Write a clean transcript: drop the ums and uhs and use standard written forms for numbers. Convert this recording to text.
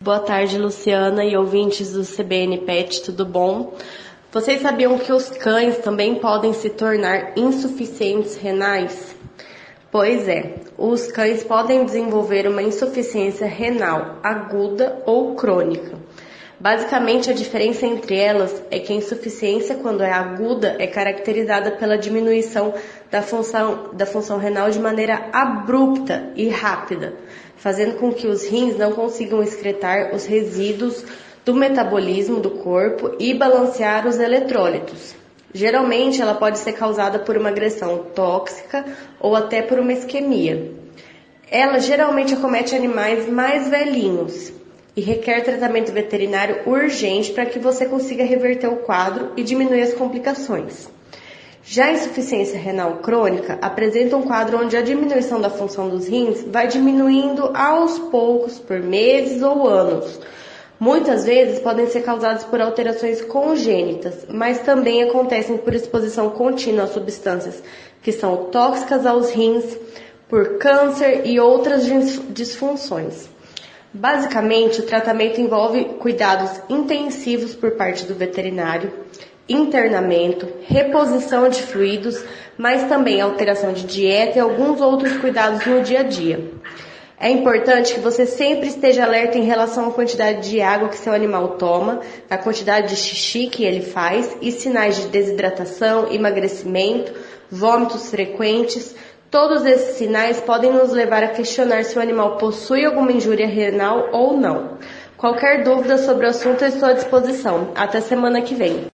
Boa tarde, Luciana e ouvintes do CBN Pet, tudo bom? Vocês sabiam que os cães também podem se tornar insuficientes renais? Pois é, os cães podem desenvolver uma insuficiência renal aguda ou crônica. Basicamente, a diferença entre elas é que a insuficiência, quando é aguda, é caracterizada pela diminuição da função renal de maneira abrupta e rápida, fazendo com que os rins não consigam excretar os resíduos do metabolismo do corpo e balancear os eletrólitos. Geralmente, ela pode ser causada por uma agressão tóxica ou até por uma isquemia. Ela geralmente acomete animais mais velhinhos e requer tratamento veterinário urgente para que você consiga reverter o quadro e diminuir as complicações. Já a insuficiência renal crônica apresenta um quadro onde a diminuição da função dos rins vai diminuindo aos poucos por meses ou anos. Muitas vezes podem ser causadas por alterações congênitas, mas também acontecem por exposição contínua a substâncias que são tóxicas aos rins, por câncer e outras disfunções. Basicamente, o tratamento envolve cuidados intensivos por parte do veterinário, internamento, reposição de fluidos, mas também alteração de dieta e alguns outros cuidados no dia a dia. É importante que você sempre esteja alerta em relação à quantidade de água que seu animal toma, a quantidade de xixi que ele faz e sinais de desidratação, emagrecimento, vômitos frequentes. Todos esses sinais podem nos levar a questionar se o animal possui alguma injúria renal ou não. Qualquer dúvida sobre o assunto, eu estou à disposição. Até semana que vem.